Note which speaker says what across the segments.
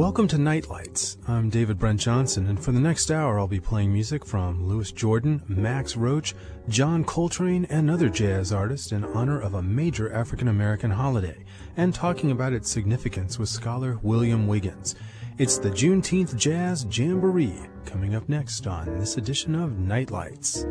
Speaker 1: Welcome to Nightlights. I'm David Brent Johnson, and for the next hour I'll be playing music from Louis Jordan, Max Roach, John Coltrane, and other jazz artists in honor of a major African-American holiday, and talking about its significance with scholar William Wiggins. It's the Juneteenth Jazz Jamboree, coming up next on this edition of Nightlights.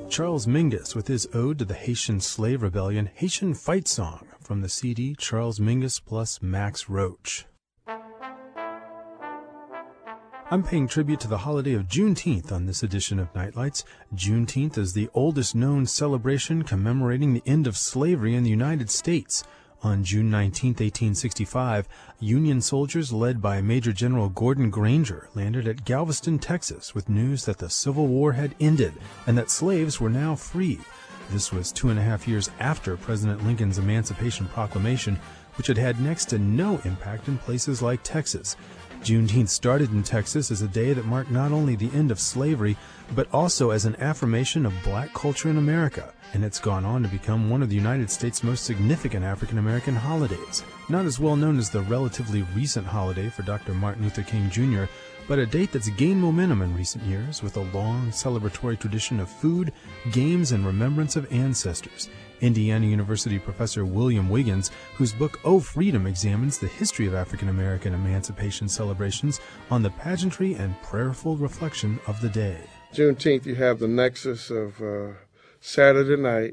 Speaker 1: Charles Mingus with his ode to the Haitian slave rebellion, Haitian Fight Song, from the CD Charles Mingus plus Max Roach. I'm paying tribute to the holiday of Juneteenth on this edition of Nightlights. Juneteenth is the oldest known celebration commemorating the end of slavery in the United States. On June 19, 1865, Union soldiers led by Major General Gordon Granger landed at Galveston, Texas, with news that the Civil War had ended and that slaves were now free. This was 2.5 years after President Lincoln's Emancipation Proclamation, which had had next to no impact in places like Texas. Juneteenth started in Texas as a day that marked not only the end of slavery, but also as an affirmation of black culture in America, and it's gone on to become one of the United States' most significant African-American holidays. Not as well known as the relatively recent holiday for Dr. Martin Luther King Jr., but a date that's gained momentum in recent years with a long celebratory tradition of food, games, and remembrance of ancestors. Indiana University professor William Wiggins, whose book Oh Freedom examines the history of African American emancipation celebrations on the pageantry and prayerful reflection of the day.
Speaker 2: Juneteenth, you have the nexus of Saturday night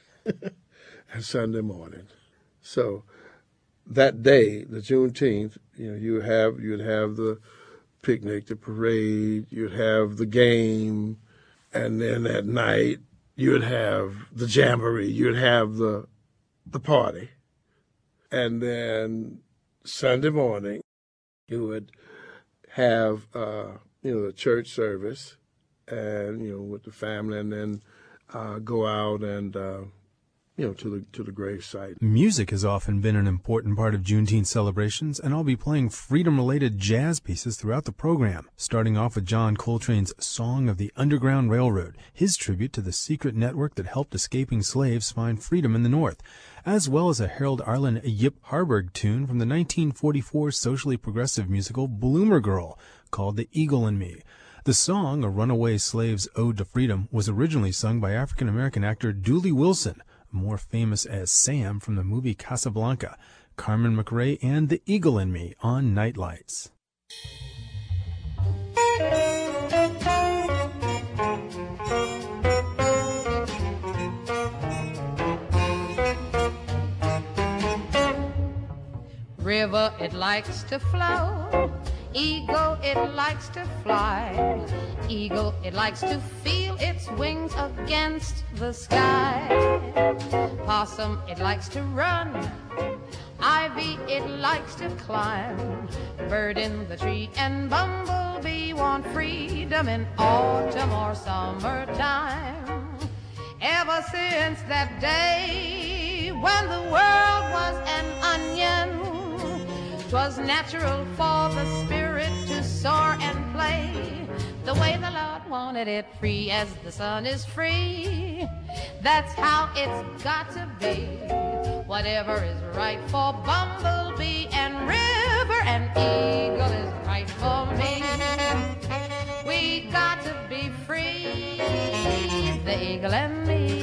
Speaker 2: and Sunday morning. So that day, the Juneteenth, you'd have the picnic, the parade, you'd have the game, and then at night you'd have the jamboree, you'd have the party. And then Sunday morning, you would have, the church service and, with the family, and then go out and, to the grave site.
Speaker 1: Music has often been an important part of Juneteenth celebrations, and I'll be playing freedom-related jazz pieces throughout the program, starting off with John Coltrane's Song of the Underground Railroad, his tribute to the secret network that helped escaping slaves find freedom in the North, as well as a Harold Arlen Yip Harburg tune from the 1944 socially progressive musical Bloomer Girl, called The Eagle in Me. The song, a runaway slave's ode to freedom, was originally sung by African-American actor Dooley Wilson, more famous as Sam from the movie Casablanca, Carmen McRae, and The Eagle in Me on Nightlights.
Speaker 3: River, it likes to flow. Eagle, it likes to fly. Eagle, it likes to feel its wings against the sky. Possum, it likes to run. Ivy, it likes to climb. Bird in the tree and bumblebee want freedom in autumn or summertime. Ever since that day when the world was an onion, 'twas natural for the spirit to soar and play the way the Lord wanted it, free as the sun is free. That's how it's got to be. Whatever is right for bumblebee and river and eagle is right for me. We got to be free, the eagle and me.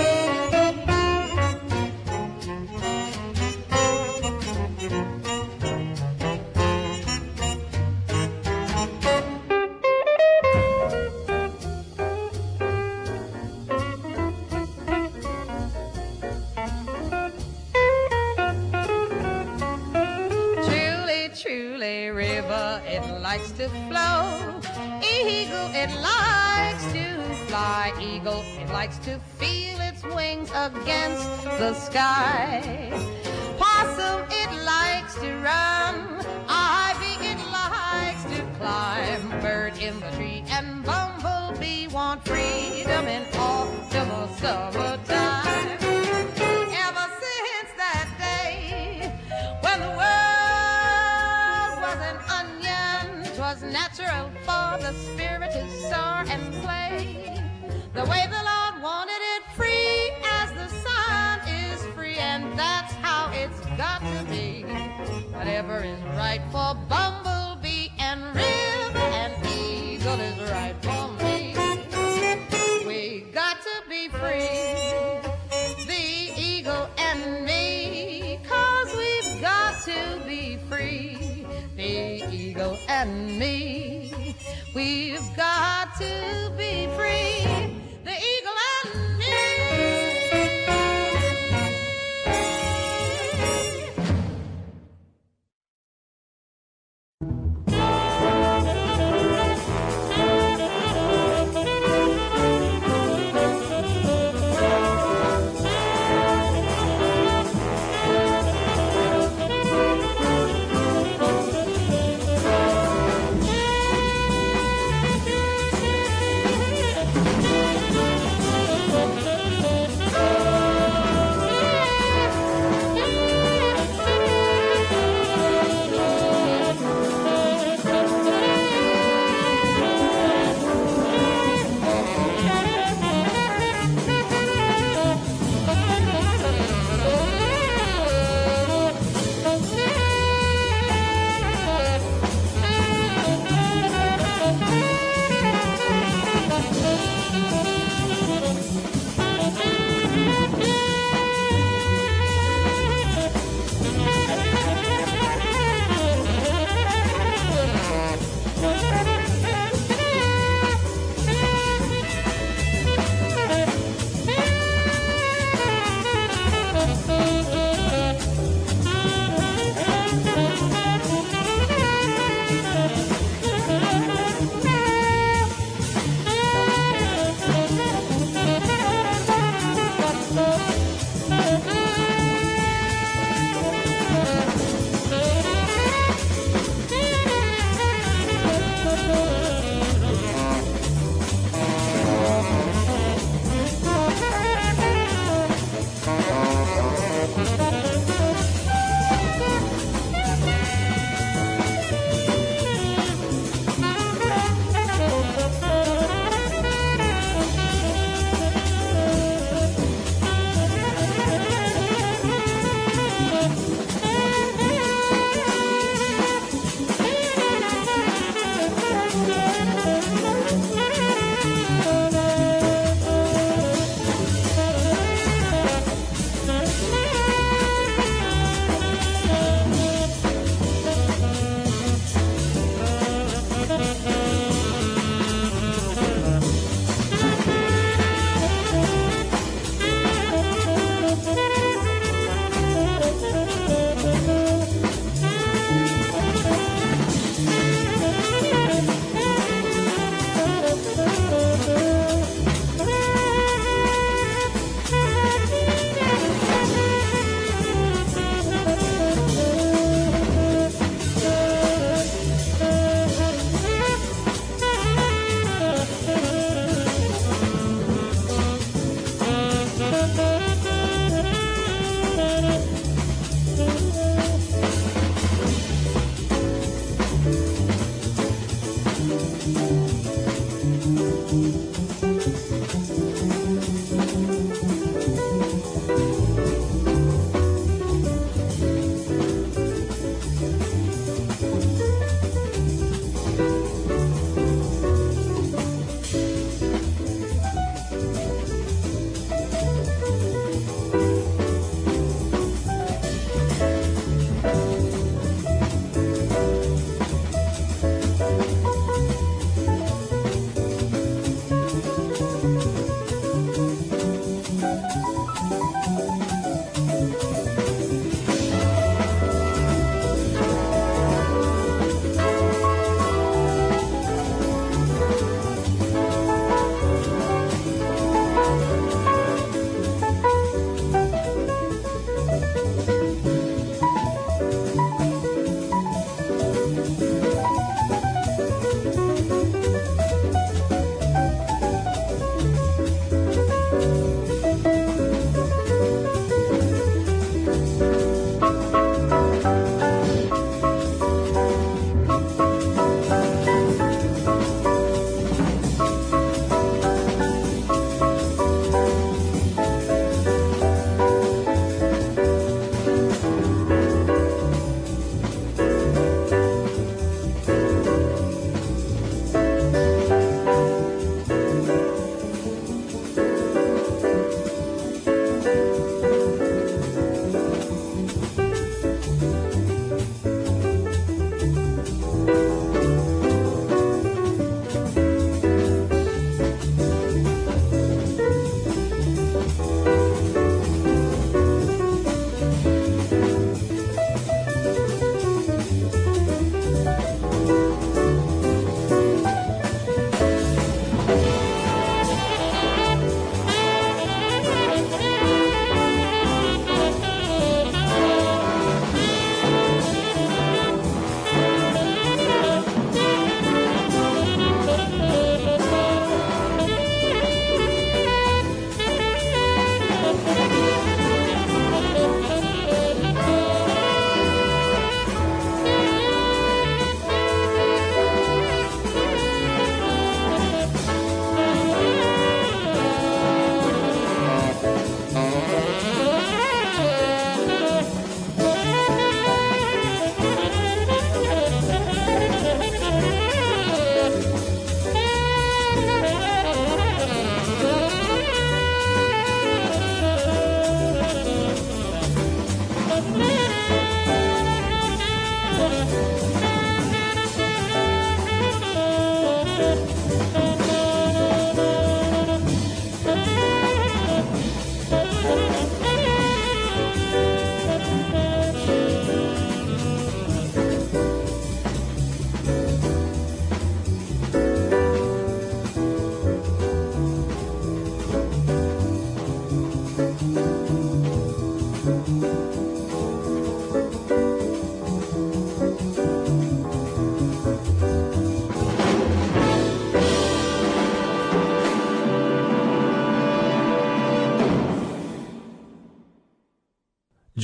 Speaker 3: Likes to flow. Eagle, it likes to fly. Eagle, it likes to feel its wings against the sky. Possum, it likes to run. Ivy, it likes to climb. Bird in the tree and bumblebee want freedom in autumn or summertime. Ever since that day when the world was an onion, 'twas natural for the spirit to soar and play the way the Lord wanted it, free as the sun is free, and that's how it's got to be. Whatever is right for bumblebee and river and eagle is right for me. We got to be free, the eagle and me, 'cause we've got to be free, the eagle and me. We've got to be free, the eagle and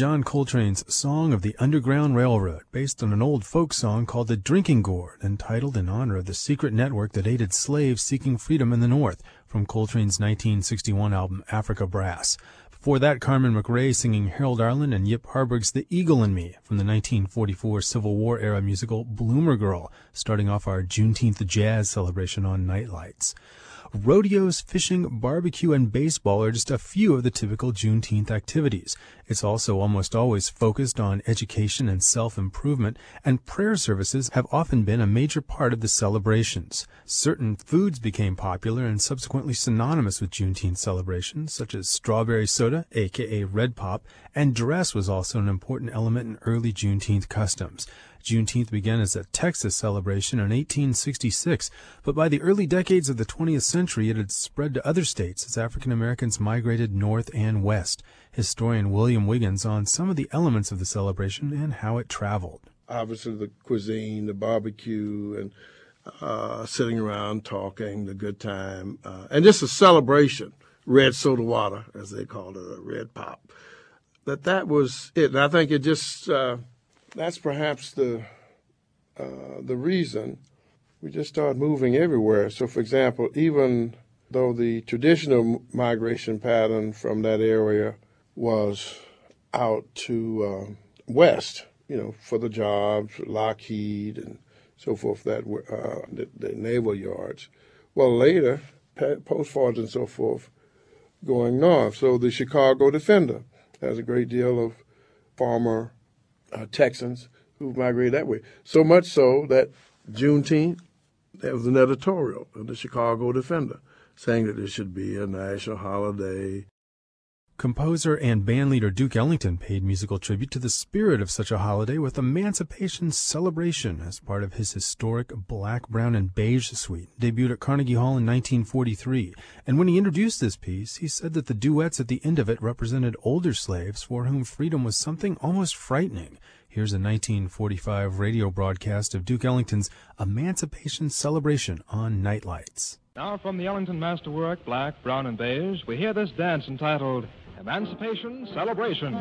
Speaker 1: John Coltrane's Song of the Underground Railroad, based on an old folk song called The Drinking Gourd, entitled in honor of the secret network that aided slaves seeking freedom in the North, from Coltrane's 1961 album Africa Brass. Before that, Carmen McRae singing Harold Arlen and Yip Harburg's The Eagle in Me from the 1944 Civil War-era musical Bloomer Girl, starting off our Juneteenth jazz celebration on Nightlights. Rodeos, fishing, barbecue, and baseball are just a few of the typical Juneteenth activities. It's also almost always focused on education and self-improvement, and prayer services have often been a major part of the celebrations. Certain foods became popular and subsequently synonymous with Juneteenth celebrations, such as strawberry soda, aka Red Pop, and dress was also an important element in early Juneteenth customs. Juneteenth began as a Texas celebration in 1866, but by the early decades of the 20th century it had spread to other states as African Americans migrated north and west. Historian William Wiggins on some of the elements of the celebration and how it traveled.
Speaker 2: Obviously the cuisine, the barbecue, and sitting around talking, the good time, and just a celebration, red soda water, as they called it, a Red Pop. That was it. And I think it just... that's perhaps the reason we just started moving everywhere. So, for example, even though the traditional migration pattern from that area was out to west, for the jobs, Lockheed and so forth, that were the naval yards. Well, later, Postfords and so forth, going north. So the Chicago Defender has a great deal of farmer Texans who migrated that way. So much so that Juneteenth, there was an editorial of the Chicago Defender saying that it should be a national holiday.
Speaker 1: Composer and bandleader Duke Ellington paid musical tribute to the spirit of such a holiday with Emancipation Celebration as part of his historic Black, Brown, and Beige suite, debuted at Carnegie Hall in 1943. And when he introduced this piece, he said that the duets at the end of it represented older slaves for whom freedom was something almost frightening. Here's a 1945 radio broadcast of Duke Ellington's Emancipation Celebration on Nightlights.
Speaker 4: Now from the Ellington masterwork, Black, Brown, and Beige, we hear this dance entitled Emancipation Celebration.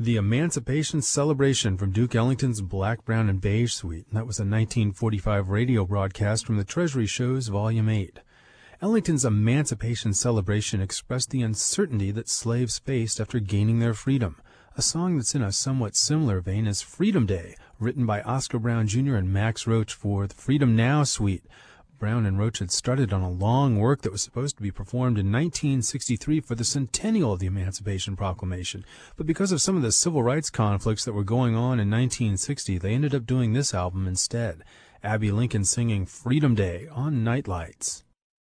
Speaker 1: The Emancipation Celebration from Duke Ellington's Black, Brown, and Beige Suite. That was a 1945 radio broadcast from the Treasury Shows, Volume 8. Ellington's Emancipation Celebration expressed the uncertainty that slaves faced after gaining their freedom. A song that's in a somewhat similar vein is Freedom Day, written by Oscar Brown Jr. and Max Roach for the Freedom Now Suite. Brown and Roach had started on a long work that was supposed to be performed in 1963 for the centennial of the Emancipation Proclamation. But because of some of the civil rights conflicts that were going on in 1960, they ended up doing this album instead. Abbey Lincoln singing Freedom Day on Nightlights.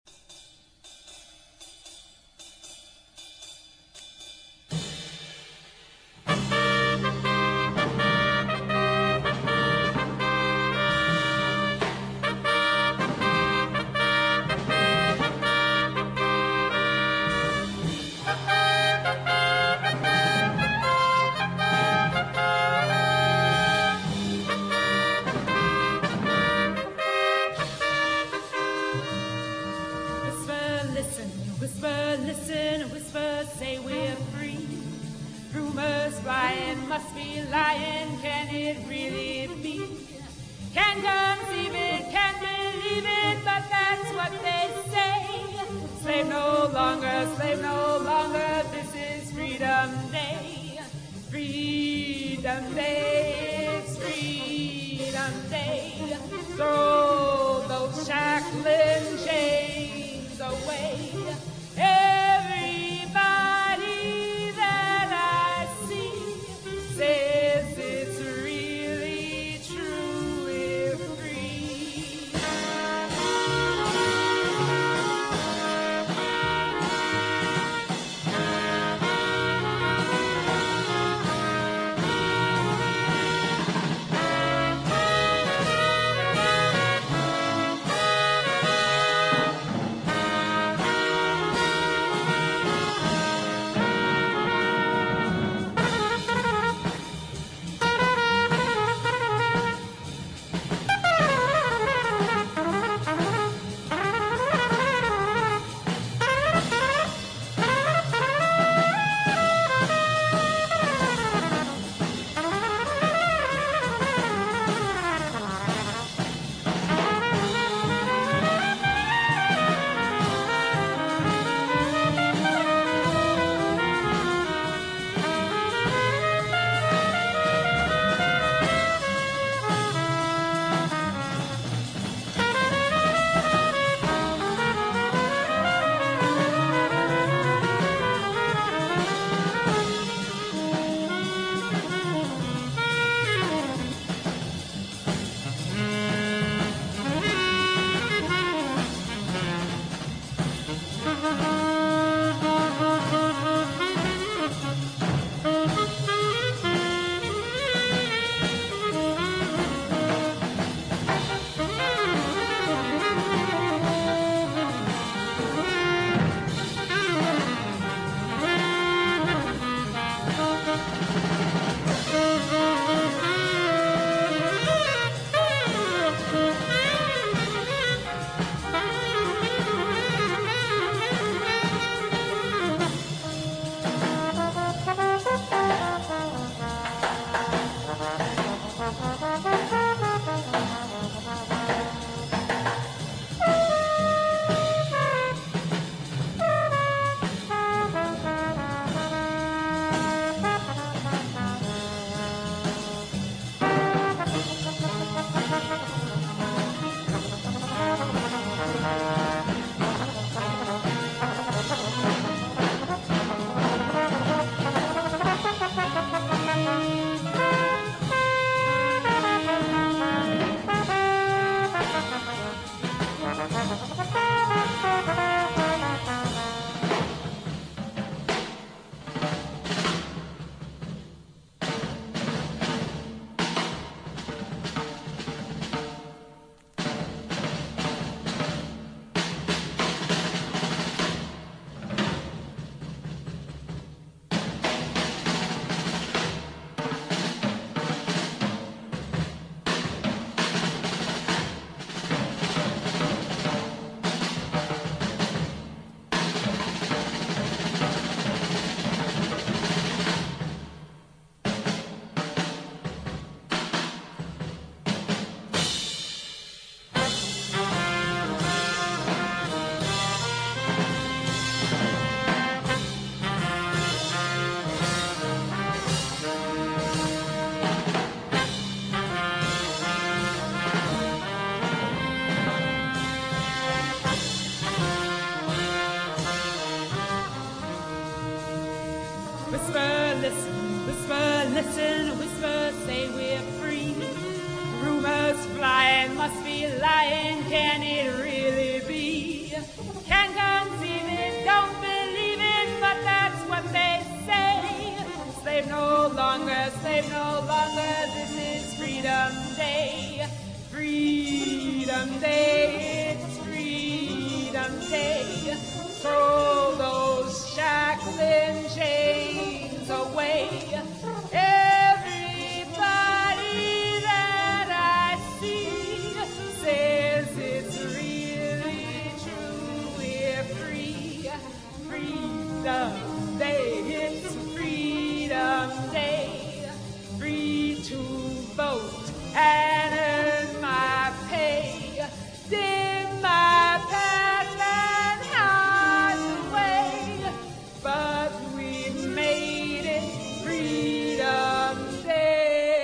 Speaker 5: Must be lying, can it really be? Can't conceive it, can't believe it, but that's what they say. Slave no longer, this is Freedom Day. Freedom Day, it's Freedom Day. Throw those shackling chains away. Everybody that I see says it's really true, we're free. can it really be? Can't conceive it, don't believe it, but that's what they say. Slave no longer, this is Freedom Day. Freedom Day, it's Freedom Day. Throw those shackling chains away. Everybody that I see says it's really true. We're free. Freedom Day, it's Freedom Day. Free to vote and earn my pay. Dim my path and hide the way. But we made it Freedom Day.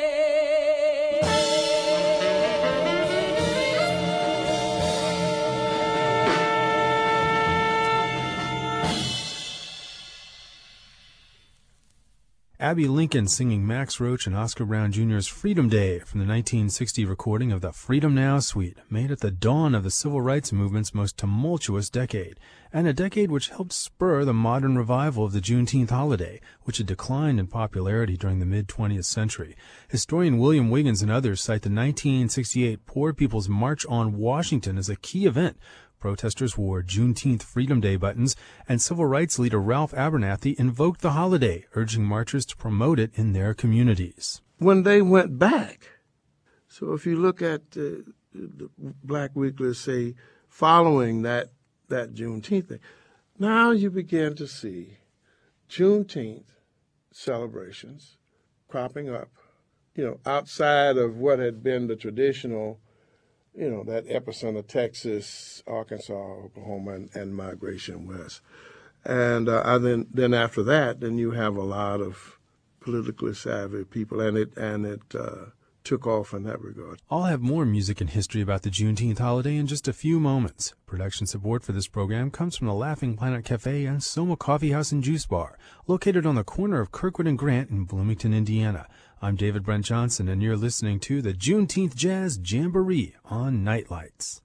Speaker 1: Abbey Lincoln singing Max Roach and Oscar Brown Jr.'s Freedom Day from the 1960 recording of the Freedom Now Suite, made at the dawn of the civil rights movement's most tumultuous decade, and a decade which helped spur the modern revival of the Juneteenth holiday, which had declined in popularity during the mid-20th century. Historian William Wiggins and others cite the 1968 Poor People's March on Washington as a key event. Protesters wore Juneteenth Freedom Day buttons, and civil rights leader Ralph Abernathy invoked the holiday, urging marchers to promote it in their communities.
Speaker 2: When they went back, so if you look at the Black Weekly, say, following that Juneteenth thing, now you begin to see Juneteenth celebrations cropping up, outside of what had been the traditional, that epicenter, Texas, Arkansas, Oklahoma, and migration west. And then after that, then you have a lot of politically savvy people, and it took off in that regard.
Speaker 1: I'll have more music and history about the Juneteenth holiday in just a few moments. Production support for this program comes from the Laughing Planet Cafe and Soma Coffee House and Juice Bar, located on the corner of Kirkwood and Grant in Bloomington, Indiana. I'm David Brent Johnson, and you're listening to the Juneteenth Jazz Jamboree on Nightlights.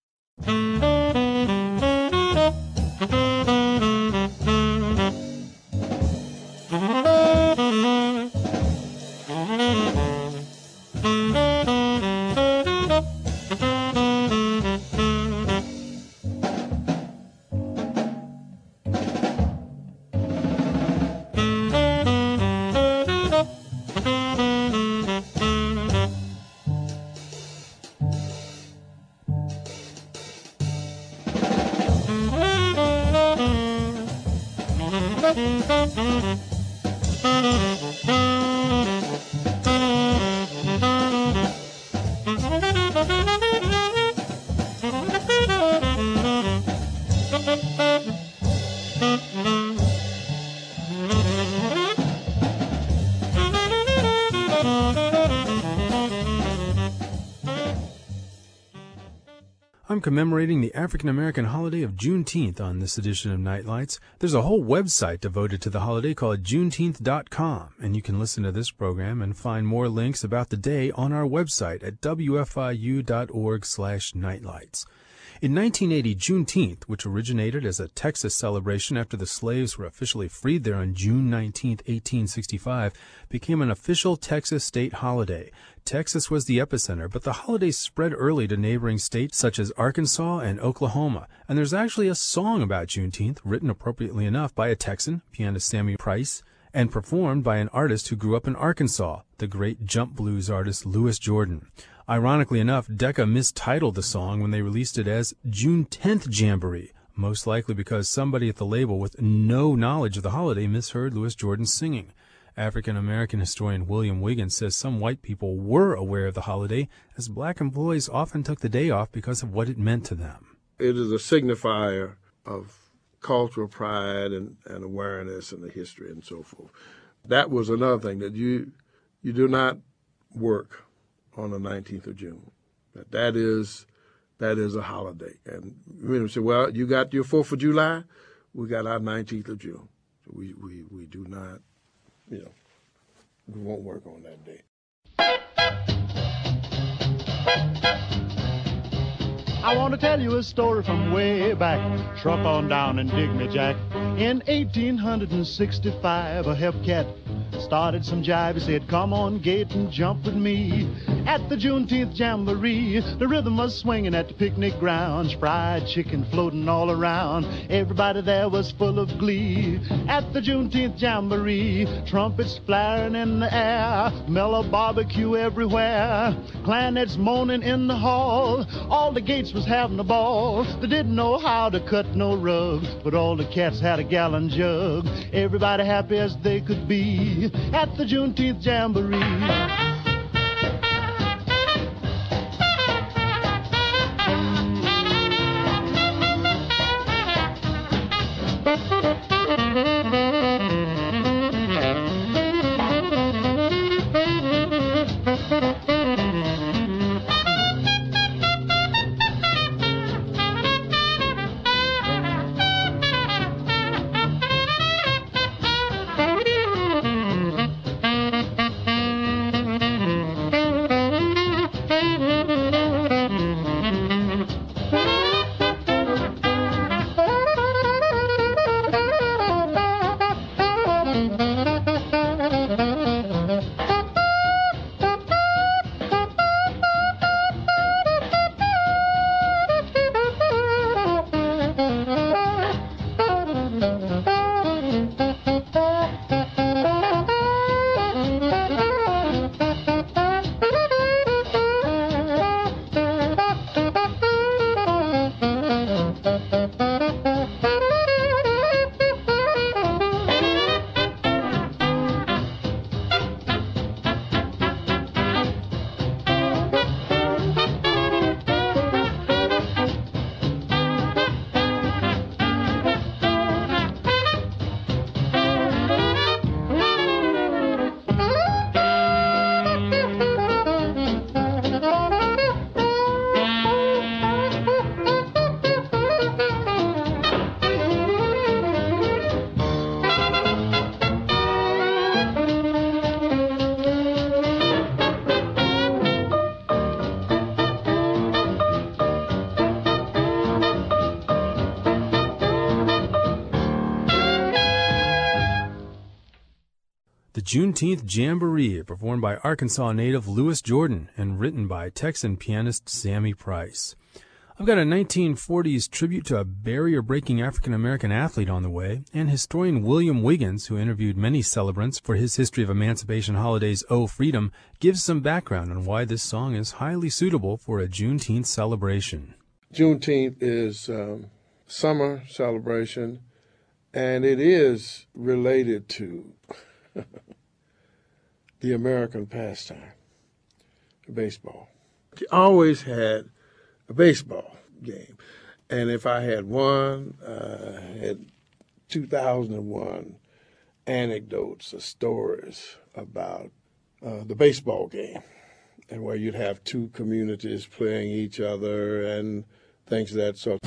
Speaker 1: I'm commemorating the African-American holiday of Juneteenth on this edition of Nightlights. There's a whole website devoted to the holiday called Juneteenth.com, and you can listen to this program and find more links about the day on our website at wfiu.org/nightlights. In 1980, Juneteenth, which originated as a Texas celebration after the slaves were officially freed there on June 19, 1865, became an official Texas state holiday. Texas was the epicenter, but the holiday spread early to neighboring states such as Arkansas and Oklahoma. And there's actually a song about Juneteenth, written appropriately enough by a Texan, pianist Sammy Price, and performed by an artist who grew up in Arkansas, the great jump blues artist Louis Jordan. Ironically enough, Decca mistitled the song when they released it as June 10th Jamboree, most likely because somebody at the label with no knowledge of the holiday misheard Louis Jordan singing. African-American historian William Wiggins says some white people were aware of the holiday, as black employees often took the day off because of what it meant to them.
Speaker 2: It is a signifier of cultural pride and awareness and the history and so forth. That was another thing, that you do not work on the 19th of June. That is a holiday. And we say, well, you got your 4th of July, we got our 19th of June. So we do not, we won't work on that day.
Speaker 6: I want to tell you a story from way back. Truck on down and dig me, Jack. In 1865, a hepcat started some jive. He said, come on, Gate, and jump with me. At the Juneteenth Jamboree, the rhythm was swinging at the picnic grounds. Fried chicken floating all around. Everybody there was full of glee. At the Juneteenth Jamboree, trumpets flaring in the air. Mellow barbecue everywhere. Clarinets moaning in the hall. All the Gates was having a ball. They didn't know how to cut no rug, but all the cats had a gallon jug. Everybody happy as they could be at the Juneteenth Jamboree.
Speaker 1: Juneteenth Jamboree, performed by Arkansas native Louis Jordan and written by Texan pianist Sammy Price. I've got a 1940s tribute to a barrier-breaking African-American athlete on the way, and historian William Wiggins, who interviewed many celebrants for his History of Emancipation Holidays, Oh Freedom, gives some background on why this song is highly suitable for a Juneteenth celebration.
Speaker 2: Juneteenth is summer celebration, and it is related to the American pastime, baseball. I always had a baseball game, and if I had one, I had 2001 anecdotes or stories about the baseball game, and where you'd have two communities playing each other and things of that sort.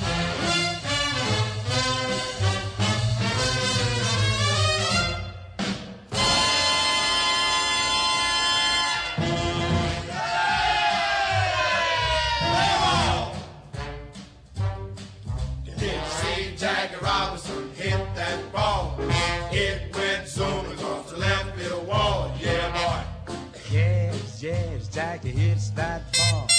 Speaker 7: Jackie hits that ball.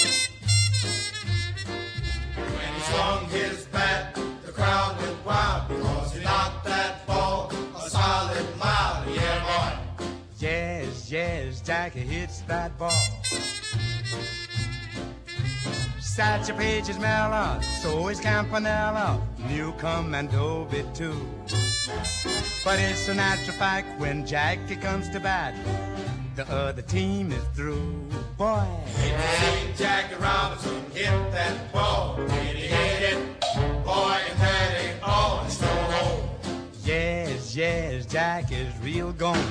Speaker 8: When he swung his bat, the crowd went wild because he knocked that ball a solid mile. Yeah, boy.
Speaker 7: Yes, Jackie hits that ball. Satchel Paige is mellow, so is Campanella, Newcomb and Dovey too. But it's a natural fact when Jackie comes to bat, the other team is through, boy.
Speaker 8: When Jackie Robinson hit that ball, and he hit it, boy, and that ain't all, it's no home.
Speaker 7: Yes, Jack is real gone.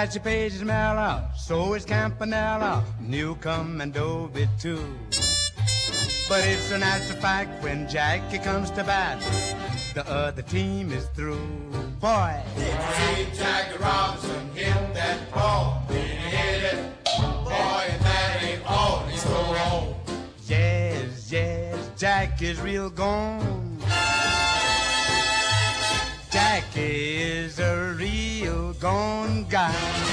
Speaker 7: Satchel Paige is mellow, so is Campanella, Newcomb and Dovey too. But it's a natural fact when Jackie comes to bat, the other team is through. Boy,
Speaker 8: Did you see Jackie Robinson hit that ball? Did he hit it? Boy, and that ain't all. He's so on.
Speaker 7: yes, yes, Jackie's real gone. Jackie is a real gone guy.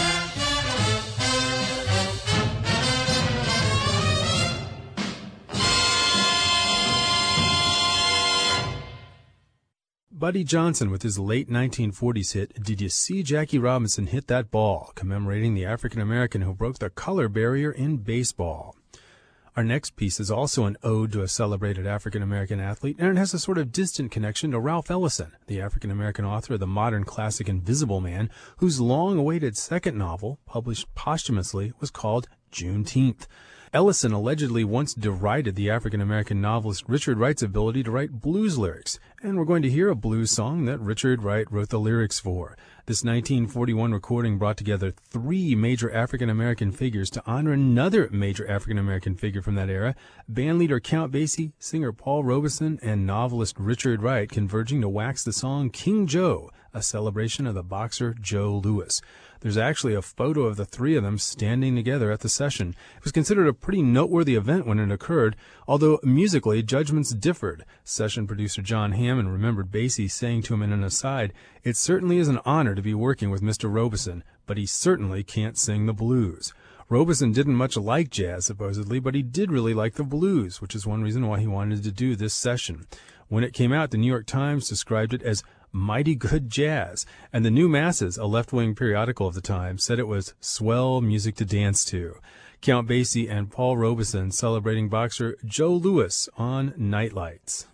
Speaker 1: Buddy Johnson with his late 1940s hit, Did You See Jackie Robinson Hit That Ball?, commemorating the African-American who broke the color barrier in baseball. Our next piece is also an ode to a celebrated African-American athlete, and it has a sort of distant connection to Ralph Ellison, the African-American author of the modern classic Invisible Man, whose long-awaited second novel, published posthumously, was called Juneteenth. Ellison allegedly once derided the African-American novelist Richard Wright's ability to write blues lyrics, and we're going to hear a blues song that Richard Wright wrote the lyrics for. This 1941 recording brought together three major African-American figures to honor another major African-American figure from that era, bandleader Count Basie, singer Paul Robeson, and novelist Richard Wright converging to wax the song King Joe, a celebration of the boxer Joe Louis. There's actually a photo of the three of them standing together at the session. It was considered a pretty noteworthy event when it occurred, although musically judgments differed. Session producer John Hammond remembered Basie saying to him in an aside, "It certainly is an honor to be working with Mr. Robeson, but he certainly can't sing the blues." Robeson didn't much like jazz, supposedly, but he did really like the blues, which is one reason why he wanted to do this session. When it came out, the New York Times described it as mighty good jazz, and the New Masses, a left-wing periodical of the time, said it was swell music to dance to. Count Basie and Paul Robeson celebrating boxer Joe Louis on Nightlights.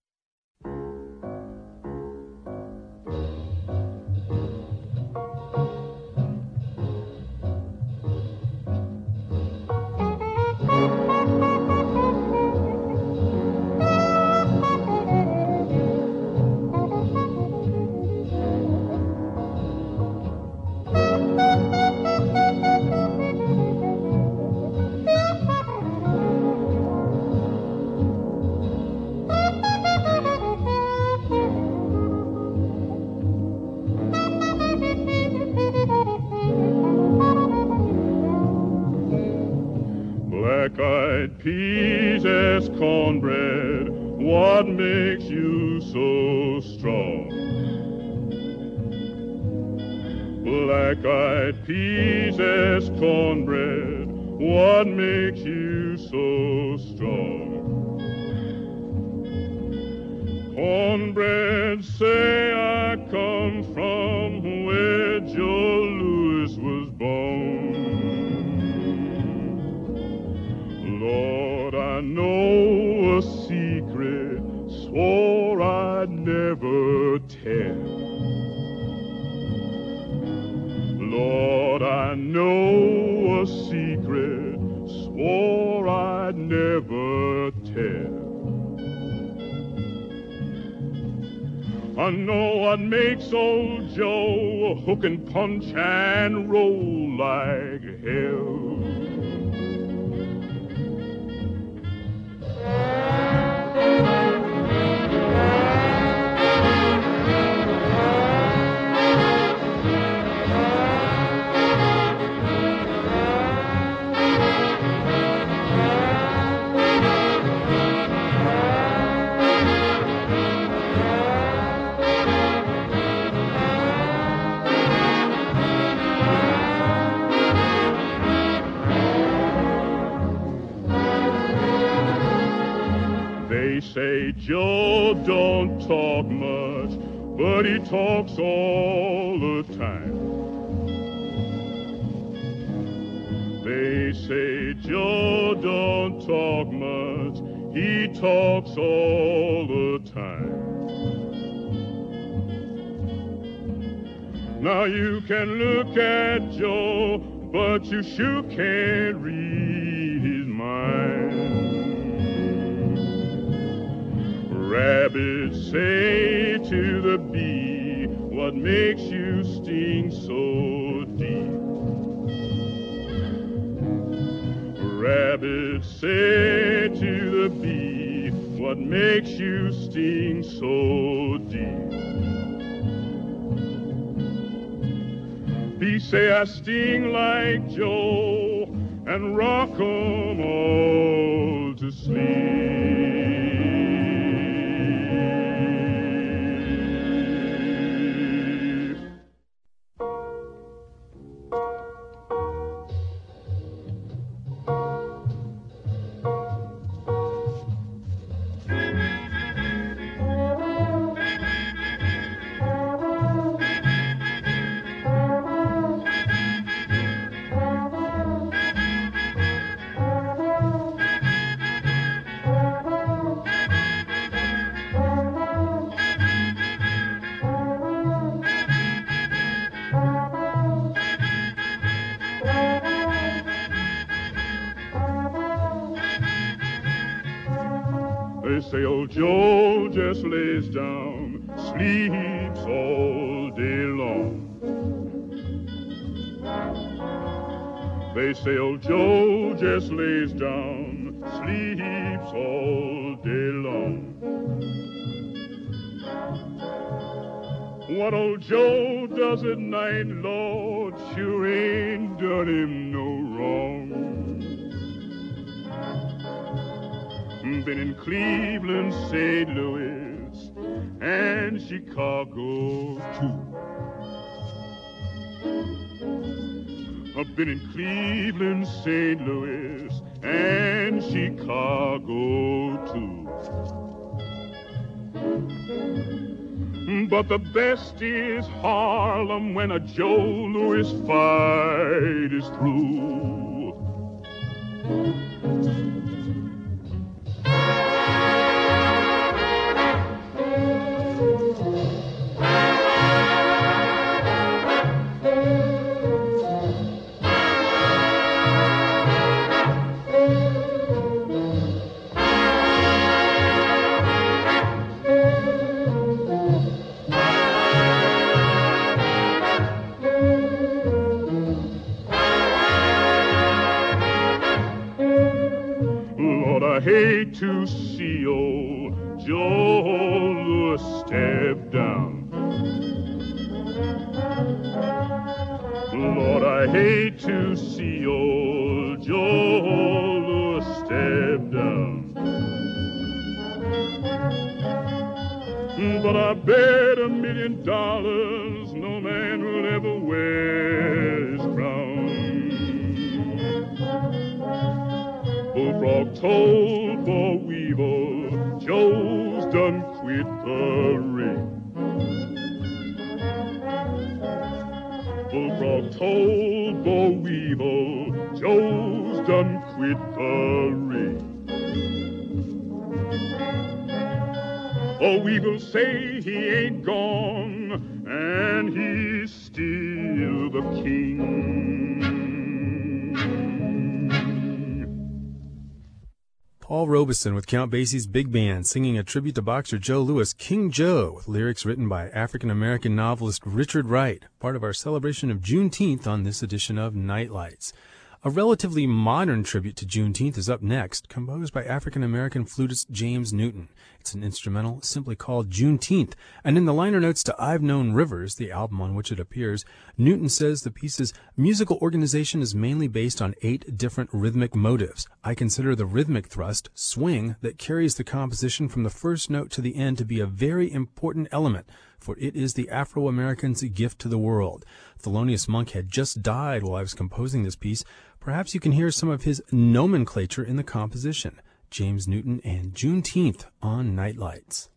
Speaker 9: Black-eyed peas as cornbread, what makes you so strong? Black-eyed peas as cornbread, what makes you so strong? Cornbread, say I come from where Joe Louis was born. Lord, I know a secret, swore I'd never tell. Lord, I know a secret, swore I'd never tell. I know what makes old Joe hook and punch and roll like hell. They say Joe don't talk much, but he talks all the time. They say Joe don't talk much, he talks all the time. Now you can look at Joe, but you sure can't read his mind. Rabbits say to the bee, what makes you sting so deep? rabbit said to the bee, what makes you sting so deep? Bee say I sting like Joe and rock 'em all to sleep. They say old Joe just lays down, sleeps all day long. They say old Joe just lays down, sleeps all day long. What old Joe does at night, Lord, sure ain't done him no wrong. Been in Cleveland, St. Louis, and Chicago, too. I've been in Cleveland, St. Louis, and Chicago, too. But the best is Harlem when a Joe Louis fight is through. I hate to see old Joe Louis step down. Lord, I hate to see old Joe Louis step down. But I bet $1 million no man will ever wear his crown. Bullfrog told Bo Weevil, Joe's done quit the ring. Bullfrog told Bo Weevil, Joe's done quit the ring. Oh, Weevil say he ain't gone, and he's still the king.
Speaker 1: Paul Robeson with Count Basie's Big Band singing a tribute to boxer Joe Louis, King Joe, with lyrics written by African-American novelist Richard Wright, part of our celebration of Juneteenth on this edition of Nightlights. A relatively modern tribute to Juneteenth is up next, composed by African-American flutist James Newton. It's an instrumental simply called Juneteenth, and in the liner notes to I've Known Rivers, the album on which it appears, Newton says the piece's musical organization is mainly based on 8 different rhythmic motives. I consider the rhythmic thrust, swing, that carries the composition from the first note to the end to be a very important element, for it is the Afro-American's gift to the world. Thelonious Monk had just died while I was composing this piece. Perhaps you can hear some of his nomenclature in the composition. James Newton and Juneteenth on Nightlights.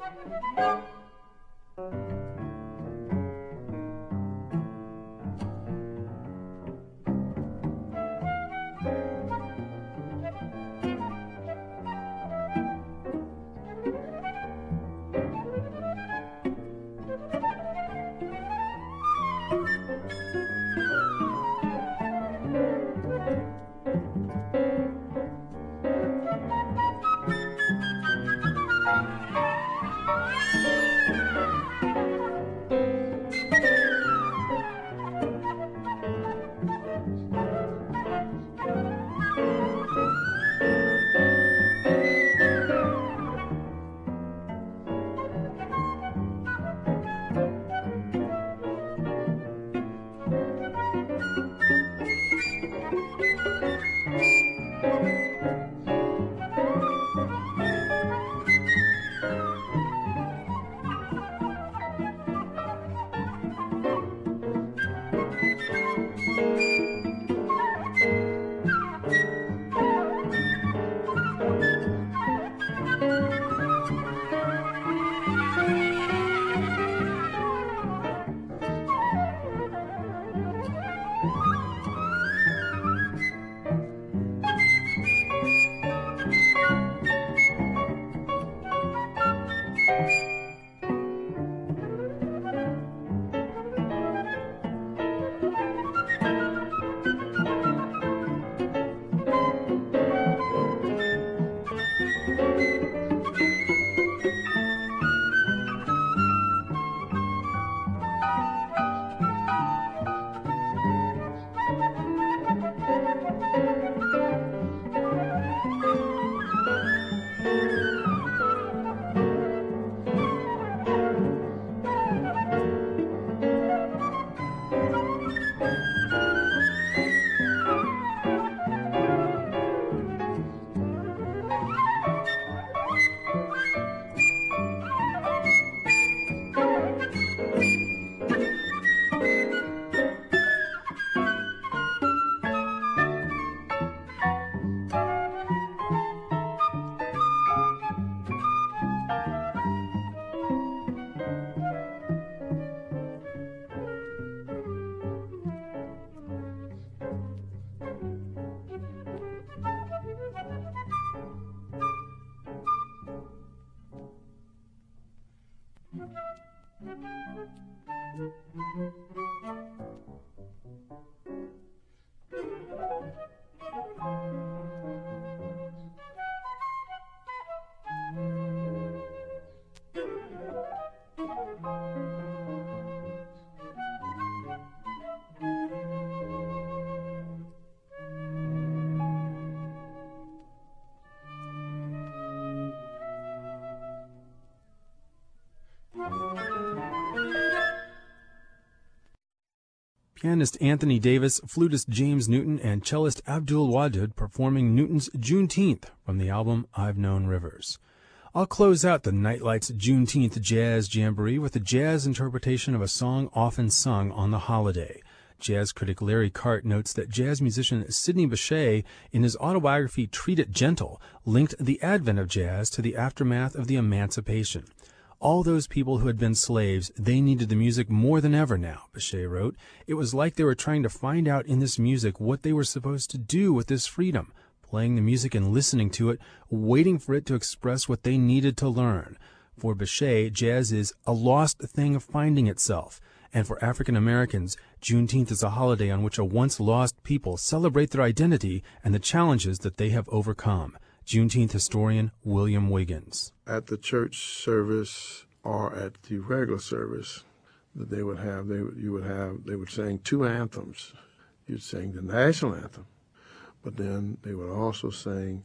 Speaker 1: Pianist Anthony Davis, flutist James Newton, and cellist Abdul Wadud performing Newton's Juneteenth from the album I've Known Rivers. I'll close out the Nightlights Juneteenth Jazz Jamboree with a jazz interpretation of a song often sung on the holiday. Jazz critic Larry Cart notes that jazz musician Sidney Bechet, in his autobiography Treat It Gentle, linked the advent of jazz to the aftermath of the Emancipation. All those people who had been slaves, they needed the music more than ever now, Bechet wrote. It was like they were trying to find out in this music what they were supposed to do with this freedom, playing the music and listening to it, waiting for it to express what they needed to learn. For Bechet, jazz is a lost thing finding itself. And for African Americans, Juneteenth is a holiday on which a once lost people celebrate their identity and the challenges that they have overcome. Juneteenth historian William Wiggins.
Speaker 2: At the church service or at the regular service that they would have, they would sing two anthems. You'd sing the national anthem, but then they would also sing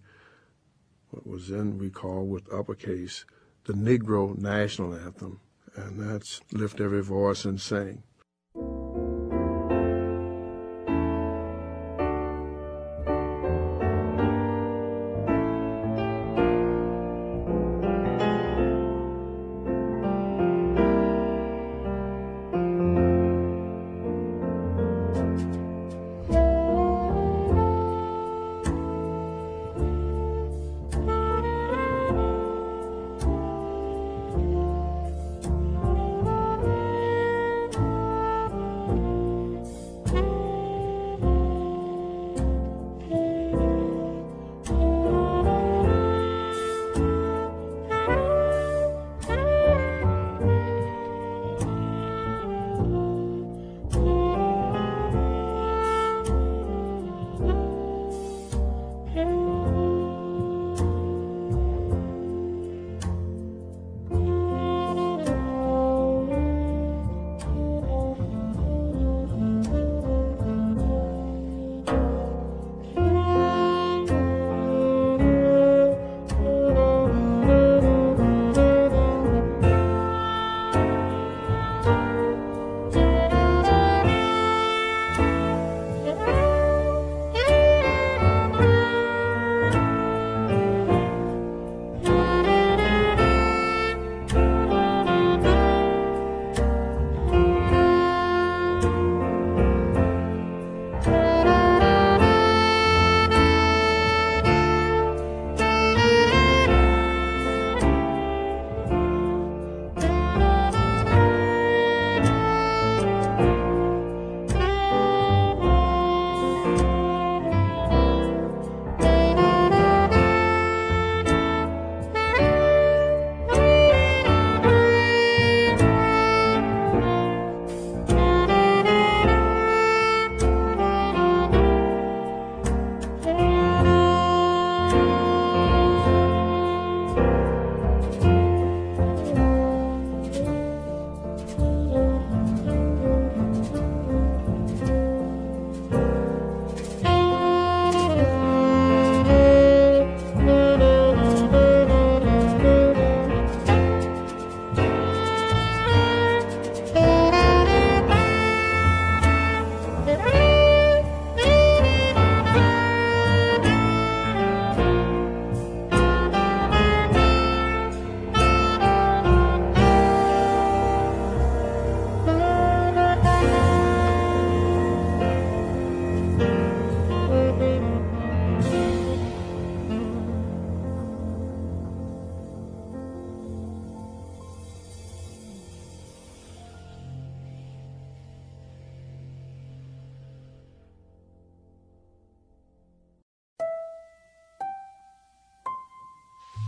Speaker 2: what was then we call with uppercase the Negro national anthem, and that's lift every voice and sing.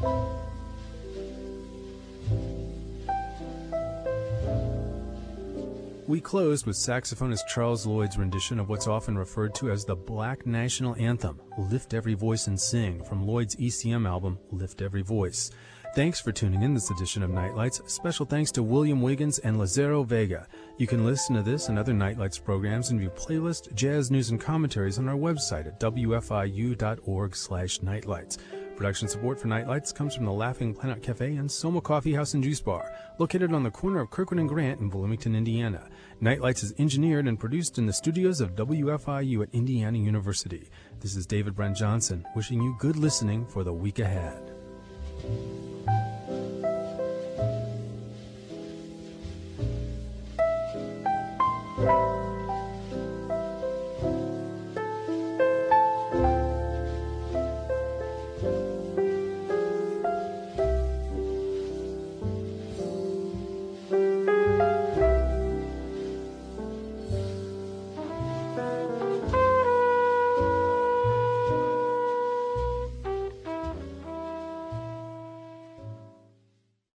Speaker 1: We closed with saxophonist Charles Lloyd's rendition of what's often referred to as the Black National Anthem, Lift Every Voice and Sing, from Lloyd's ECM album, Lift Every Voice. Thanks for tuning in this edition of Nightlights. Special thanks to William Wiggins and Lazaro Vega. You can listen to this and other Nightlights programs and view playlist, jazz news, and commentaries on our website at wfiu.org/nightlights. Production support for Nightlights comes from the Laughing Planet Cafe and Soma Coffee House and Juice Bar, located on the corner of Kirkwood and Grant in Bloomington, Indiana. Nightlights is engineered and produced in the studios of WFIU at Indiana University. This is David Brent Johnson, wishing you good listening for the week ahead.